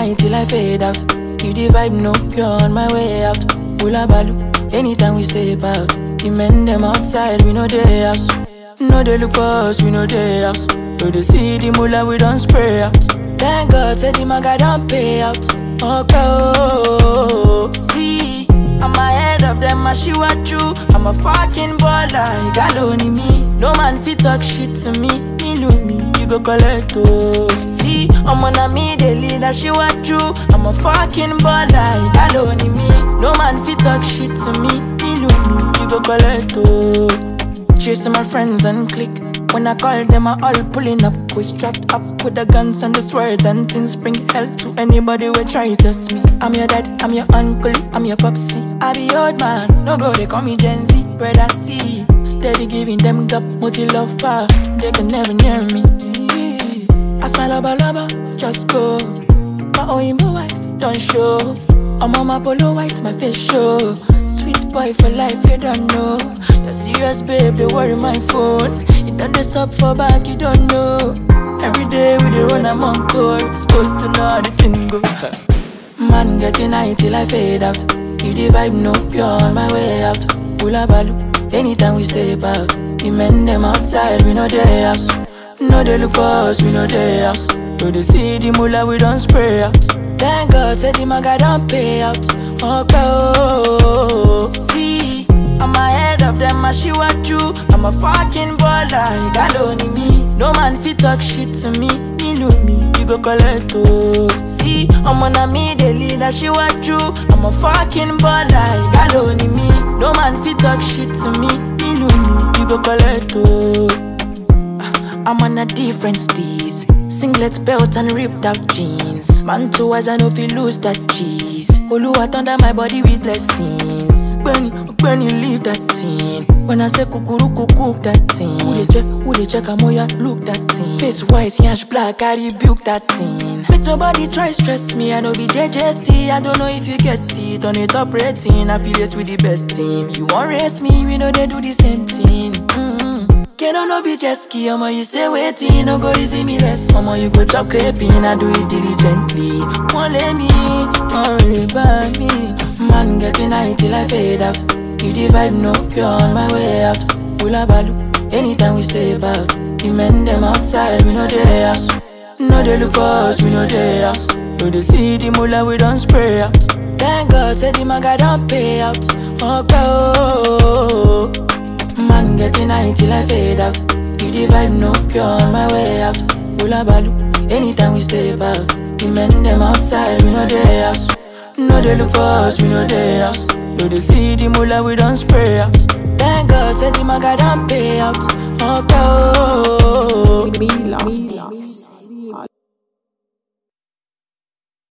night till I fade out. If the vibe no pure on my way out, Ula balu, anytime we step out. The men them outside, we know they house. No they look for us, we know they house. So they see the mullah, we don't spray out. Thank God, said the maga don't pay out. Okay, see, I'm ahead of them, I she what you. I'm a fucking baller, you got only me. No man fit talk shit to me, you go collect oh. See, I'm on a me, they lead, I she what you. I'm a fucking baller, you got only me. No man fit talk shit to me, you go collect oh. Cheers to my friends and click. When I call them, I all pulling up. We strapped up with the guns and the swords and things. Bring hell to anybody who try to test me. I'm your dad, I'm your uncle, I'm your popsy. I be old man, no go, they call me Gen Z. Brother C, steady giving them gap, multi love far. They can never near me. I smile lover, just go. My own wife, don't show. I'm on my polo white, my face show. Sweet boy for life, you don't know. You're serious, babe, they worry my phone. You done this up for back, you don't know. Every day we dey run, I'm on call. Supposed to know how the thing go. Man, getting high till I fade out. If the vibe no pure on my way out, Ula balu, anytime we step out. The men them outside, we know they house. No they look for us, we know they house. So they see the mullah, we don't spray out. Thank God, said the maga don't pay out. Okay, see, I'm ahead of them, I she what you. I'm a fucking baller, you got only me. No man fit talk shit to me, you go collect oh. See, I'm on a me, they lead, I she what you. I'm a fucking baller, you got only me. No man fit talk shit to me, you go collect oh. I'm on a different steez. Singlet belt and ripped out jeans. Man too as I know if you lose that cheese. Oluwa under my body with blessings. When you leave that thing. When I say kukuru cook that thing. Who they check amoya look that thing. Face white, yash black, I rebuke that thing. Make nobody try stress me, I know be JJC. I don't know if you get it on a top rating. Affiliate with the best team. You won't race me, we know they do the same thing. Can no be jet ski, omo you say waiting, no go easy me less. Omo you go chop crepin, I do it diligently. Won't let me, won't really buy me. Man getting high till I fade out. If the vibe no pure on my way out, Ula balu, anytime we step out. The men them outside, we know they house. No they look for us, we know they house. So they see the mullah, we don't spray out. Thank God, said the maga don't pay out. Okay, man getting high till I fade out. If the vibe no pure on my way out, Ula balu, anytime we step out. The men them outside, we know they house. No they look for us, we know they house. So they see the mullah, we don't spray out. Thank God, said the maga don't pay out. Okay. Mila.